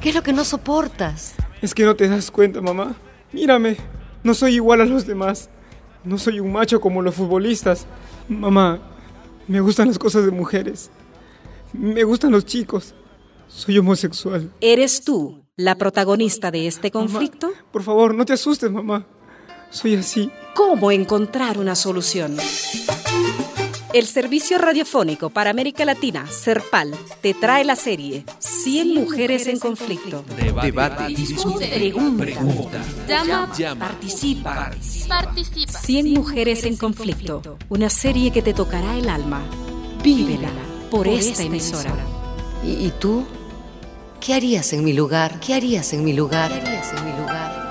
¿Qué es lo que no soportas? Es que no te das cuenta, mamá. Mírame, no soy igual a los demás. No soy un macho como los futbolistas. Mamá, me gustan las cosas de mujeres. Me gustan los chicos. Soy homosexual. ¿Eres tú la protagonista de este conflicto? Mamá, por favor, no te asustes, mamá. Soy así. ¿Cómo encontrar una solución? El Servicio Radiofónico para América Latina, Serpal, te trae la serie 100 mujeres en conflicto. Debate. Discute. Pregunta. Llama. Participa. 100 mujeres en conflicto. Una serie que te tocará el alma. Vívela por esta emisora. ¿Y tú? ¿Qué harías en mi lugar? ¿Qué harías en mi lugar? ¿Qué harías en mi lugar?